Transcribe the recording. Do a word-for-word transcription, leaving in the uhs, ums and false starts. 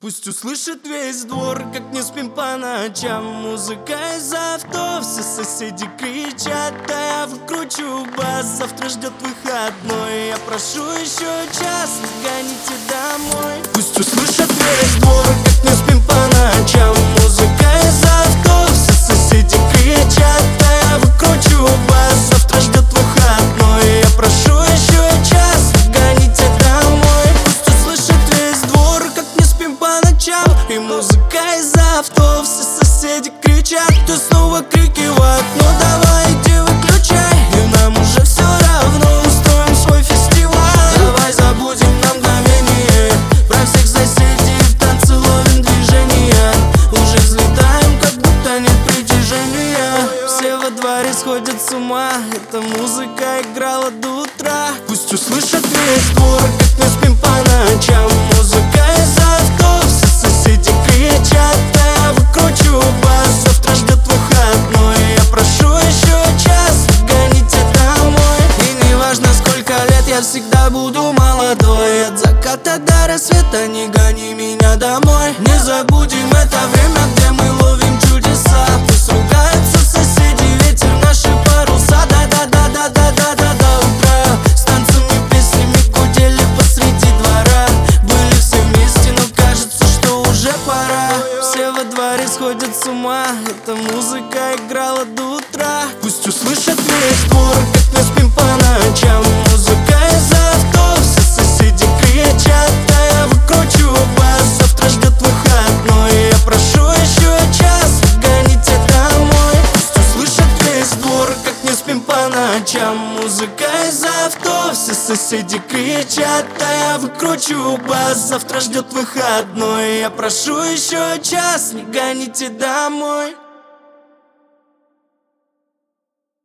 Пусть услышит весь двор, как не спим по ночам. Музыка из авто, все соседи кричат, а я выкручу бас. Завтра ждет выходной, я прошу еще час, не гоните домой. Пусть услышит весь двор, как не спим по ночам. Музыка из авто, все соседи кричат, а я выкручу бас. Завтра ждет выходной, я прошу еще час, не гоните домой. Пусть услышит весь двор, как не спим по ночам. И музыка из авто, все соседи кричат, ты снова крики в окно. Давай иди выключай, и нам уже все равно. Устроим свой фестиваль, давай забудем на мгновение про всех соседей, в танце ловим движения. Уже взлетаем, как будто нет притяжения. Все во дворе сходят с ума, эта музыка играла до утра. Пусть услышат весь двор, как мы спим по ночам. Музыка из авто, все соседи кричат, а я выкручу бас. Завтра ждет выходной, я прошу еще час, гоните домой. И не важно сколько лет, я всегда буду молодой. От заката до рассвета не гони меня домой. Не забудем это время, где мы ловим чудеса. Пусть ругаются соседи, ветер наши паруса. Да-да-да-да-да-да-да до утра. С танцами, песнями гудели посреди двора. Были все вместе, но кажется, что уже пора. Все во дворе сходят с ума, эта музыка играла до утра. Пусть услышат весь двор, как мы спим по ночам. Музыка из авто, все соседи кричат, а я выкручу бас. Завтра ждет выходной, я прошу еще час, гоните домой. Пусть услышат весь двор, как не спим по ночам. Музыка из авто, все соседи кричат, а я выкручу бас. Завтра ждет выходной, я прошу еще час, не гоните домой.